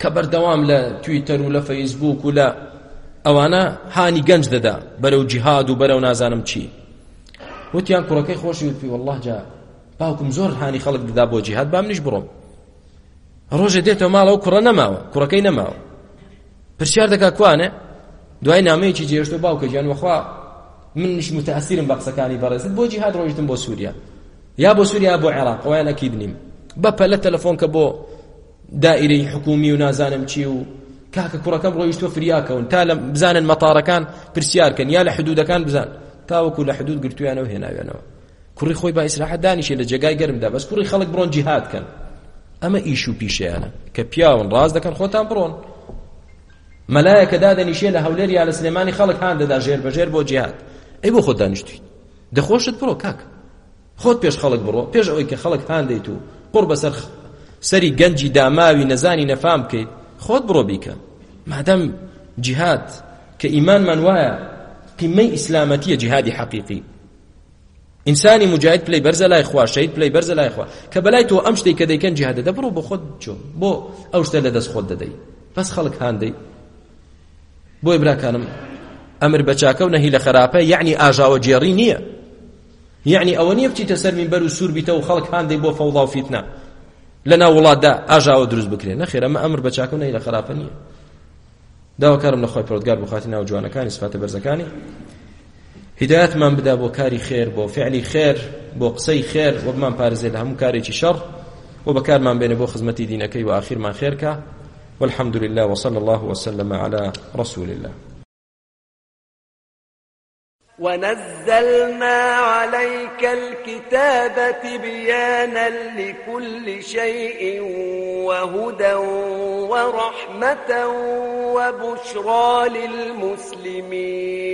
کە بەردەوام لە تویتەر و لە فەیسبوک و لە ئەوانە هانی گەنج دەدا بەرەو جیهاد و بەرەو نازانم چی. وتیان کوڕەکەی خۆشی وتی والله جا باوکم زۆر هانی خەڵک دەدا بۆ جیهاد با منیش بڕۆم. ڕۆژێ دێتەوە ماڵەوە کوڕە نەماوە، کوڕەکەی نەماوە. پرسیار دەکا کوانێ؟ دوای نامەیەکی جێشتۆ باوکە گیان وەخوا منیش متەئەسیرم بە قسەکانی بەڕێزت بۆ جیهاد ڕۆیشتم بۆ سووریا، یا بۆ سووریا بۆ عێراق، ئەویان ئەکید نیم بەپەلە تەلەفۆن کە بۆ دائیرەی حکومی و نازانم چی و کاکە کوڕەکەم ڕۆیشتۆ فریاکەون تا لە بزانن مەتاڕەکان پرسیارکەن یا لە حدودەکان بزان، تاوەکو لە حدود گرتویانەوە هێناوێنەوە. کوڕی خۆی با ئیسراحەت دانیشێ لە جێگای گەرمدا، بەس کوڕی خەڵک بڕۆن جیهاد کەن. ئەمە ئیش و پیشەیانە کە پیاون ڕاز دەکەن خۆتان بڕۆن. مەلایەکە دادەنیشێ لە هەولێر یا لە سلێمانی خەڵک هان دەدا ژێر بەژێر بۆ جیهاد. ئەی بۆ خۆت دانیشتویت دەخۆشت بڕۆ کاک، خۆت پێش خەڵک بڕۆ، پێش ئەوەی کە خەڵک هان دەیت و قوڕ بەسەر سەری گەنجی داماوی نەزانی نەفام بکەیت، خۆت بڕۆ بیکە. مادەم جیهاد کە ئیمانمان وایە قیمەی ئیسلامەتیە جیهادی حەقیقی، ئینسانی مجاهد پلەی بەرزە لای خوا، شەهید پلەی بەرزە لای خوا، کە بەلای تۆ ئەم شتەی کە دەیکەن جیهاد دەدە بڕۆ بۆ خۆت چۆ بۆ ئەو شتە لە دەست خۆت دەدەی، بەس خەڵک هاندەی. بۆی براکانم ئەمر بە چاکە و نەهی لە خراپە یعنی ئاژاوە جێڕی نییە، یعنی ئەوە نییە بچیتە سەر مینبەر و سوور بیتە و خەڵک هاندەی بۆ فەوضا و فیتنە لەناو وڵاتدا ئاژاوە دروست بکرێن. نەخێر ئەمە ئەمر بە چاکە و نەهی لە خراپە نییە. داواکارم لە خۆی پەروەردگار بۆ خاتی ناو جوانەکانی سفاتە بەرزەکانی هیدایەتمان بدا بۆ کاری خێر، بۆ فعلی خێر، بۆ قسەی خێر، و بمان پارێزێ لە هەموو کارێکی شەڕ، و بەکارمان بێنێ بۆ خزمەتی دینەکەی و ئاخیرمان خێرکە. والحمد لله وصلى الله وسلم على رسول الله. ونزلنا عليك الكتاب تبيانا لكل شيء وهدى ورحمة وبشرى للمسلمين.